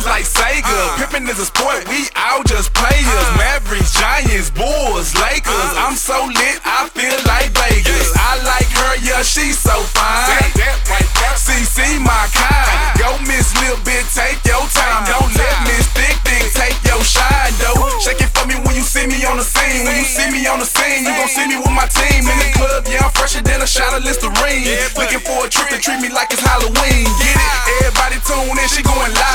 sounds like Sega. Pimpin' is a sport, we all just players. Mavericks, Giants, Bulls, Lakers. I'm so lit, I feel like Vegas. I like her, yeah, she's so fine. CC my kind. Go Miss Lil Bit, take your time. Don't let Miss Thick Thick take your shine, though. Shake it for me when you see me on the scene. When you see me on the scene, you gon' see me with my team. In the club, yeah, I'm fresher than a shot of Listerine. Looking for a trick to treat me like it's Halloween. Get it? Everybody tune in, she going live.